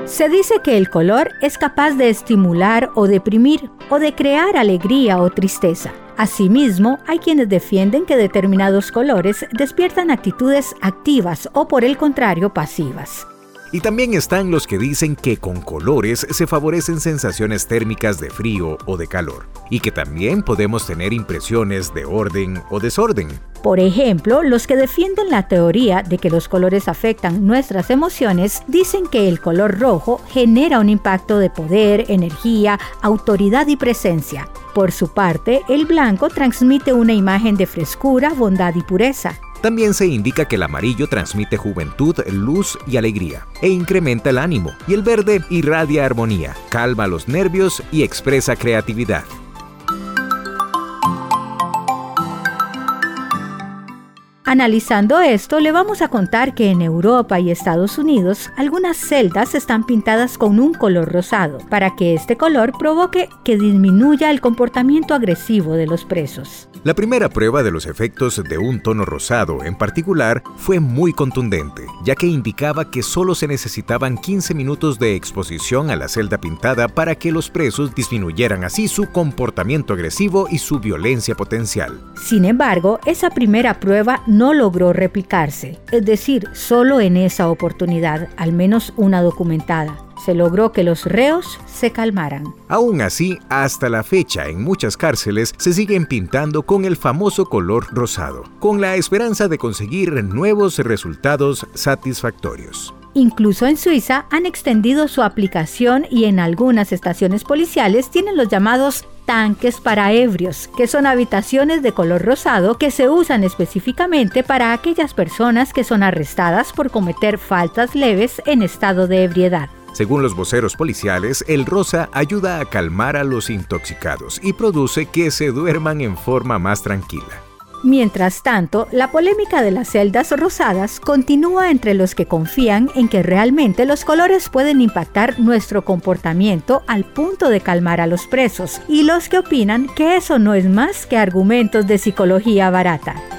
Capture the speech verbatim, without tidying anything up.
Se dice que el color es capaz de estimular o deprimir, o de crear alegría o tristeza. Asimismo, hay quienes defienden que determinados colores despiertan actitudes activas o, por el contrario, pasivas. Y también están los que dicen que con colores se favorecen sensaciones térmicas de frío o de calor, y que también podemos tener impresiones de orden o desorden. Por ejemplo, los que defienden la teoría de que los colores afectan nuestras emociones dicen que el color rojo genera un impacto de poder, energía, autoridad y presencia. Por su parte, el blanco transmite una imagen de frescura, bondad y pureza. También se indica que el amarillo transmite juventud, luz y alegría, e incrementa el ánimo, y el verde irradia armonía, calma los nervios y expresa creatividad. Analizando esto, le vamos a contar que en Europa y Estados Unidos algunas celdas están pintadas con un color rosado, para que este color provoque que disminuya el comportamiento agresivo de los presos. La primera prueba de los efectos de un tono rosado en particular fue muy contundente, ya que indicaba que solo se necesitaban quince minutos de exposición a la celda pintada para que los presos disminuyeran así su comportamiento agresivo y su violencia potencial. Sin embargo, esa primera prueba no logró replicarse, es decir, solo en esa oportunidad, al menos una documentada. Se logró que los reos se calmaran. Aún así, hasta la fecha, en muchas cárceles se siguen pintando con el famoso color rosado, con la esperanza de conseguir nuevos resultados satisfactorios. Incluso en Suiza han extendido su aplicación y en algunas estaciones policiales tienen los llamados tanques para ebrios, que son habitaciones de color rosado que se usan específicamente para aquellas personas que son arrestadas por cometer faltas leves en estado de ebriedad. Según los voceros policiales, el rosa ayuda a calmar a los intoxicados y produce que se duerman en forma más tranquila. Mientras tanto, la polémica de las celdas rosadas continúa entre los que confían en que realmente los colores pueden impactar nuestro comportamiento al punto de calmar a los presos, y los que opinan que eso no es más que argumentos de psicología barata.